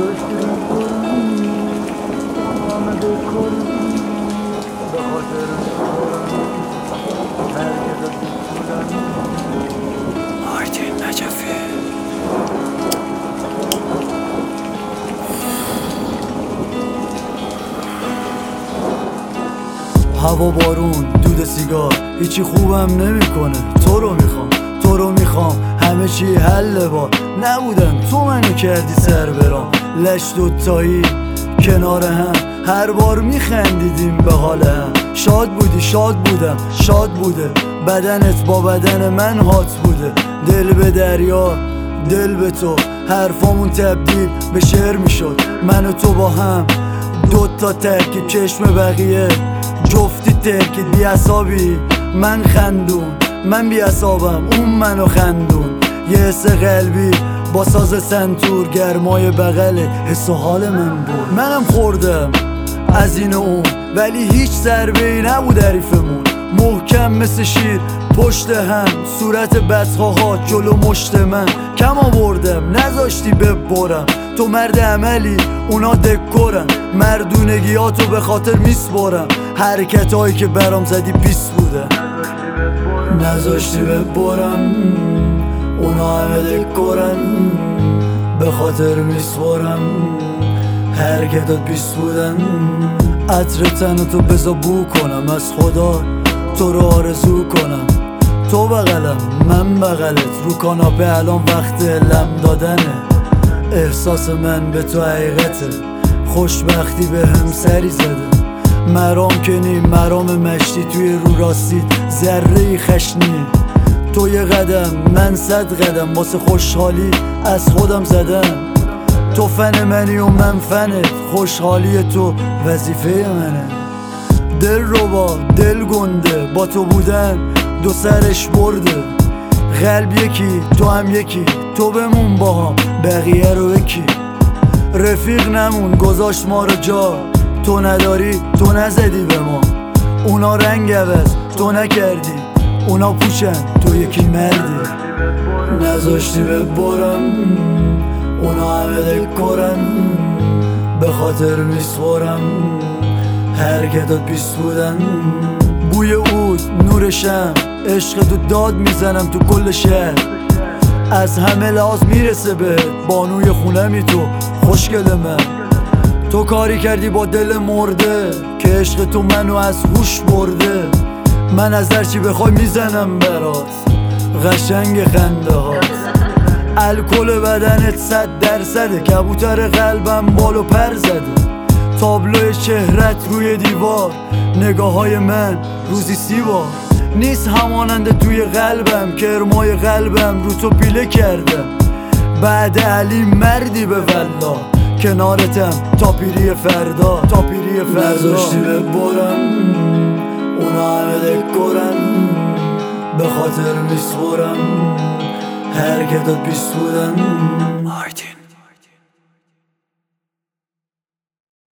آرتین نجفی. هوا بارون دود سیگار هیچی خوبم نمیکنه. تو رو میخوام همه چی حل با نبودم تو منو کردی سر برام. لش دوتایی کنار هم هر بار میخندیدیم به حال هم. شاد بودم شاد بوده بدنت با بدن من هات بوده. دل به دریا دل به تو حرفامون تبدیل به شعر میشد. من و تو با هم دوتا ترک چشم بقیه جفتی ترک بی عصابی. من خندون من بی عصابم اون منو خندون. یه حس قلبی با ساز سنتور گرمای بغل حس و حال من بود. منم خوردم از این اون ولی هیچ ضربه‌ای نبود حریفمون. محکم مثل شیر پشت هم صورت بدخواها جلو مشت من. کم آوردم نذاشتی ببرم. تو مرد عملی اونا دکورن. مردونگیاتو به خاطر میسپرم. حرکتایی که برام زدی پیس بوده. نذاشتی ببرم اونا همه دکورن. به خاطر میسپرم حرکتات پیس بودن. عطر تنو تو بزا بو کنم از خدا تو رو آرزو کنم. تو بغلم من بغلت رو کاناپه الان وقت لم دادنه. احساس من به تو حقیقته خوشبختی به هم سری زده. مرام کنی مرام مشتی توی رو راستید ذره خشنی. تو یه قدم من 100 قدم واسه خوشحالی از خودم زدم. تو فن منی و من فنت خوشحالی تو وظیفه منه. دل ربا دل گنده با تو بودن دو سرش برده. قلب یکی تو هم یکی تو بمون با هم بقیه رو یکی. رفیق نمون گذاشت ما رو جا. تو نداری تو نزدی به ما. اونا رنگ عوض تو نکردی. اونا پوچن تو یکی مردی. نذاشتی ببرم اونا همه دکورن. به خاطر میسپرم حرکتات پیس بودن. بوی عود نور شم عشق تو داد میزنم تو کل شهر. از همه لحاظ میرسه به بانوی خونمی تو خوشگل من. تو کاری کردی با دل مرده که عشق تو منو از هوش برده. من از هرچی بخوای میزنم برات قشنگ خنده هات. الکل بدنت 100% کبوتر قلبم بالو پر زده. تابلو چهرت روی دیوار نگاه های من روزی 30 بار. نیست هماننده توی قلبم کرمای قلبم رو تو پیله کردم. بعد علی مردی به والله کنارتم تا پیری فردا نذاشتی ببرم اونا همه دکورن. به خاطر میسپرم حرکتات پیس بودن. آرتین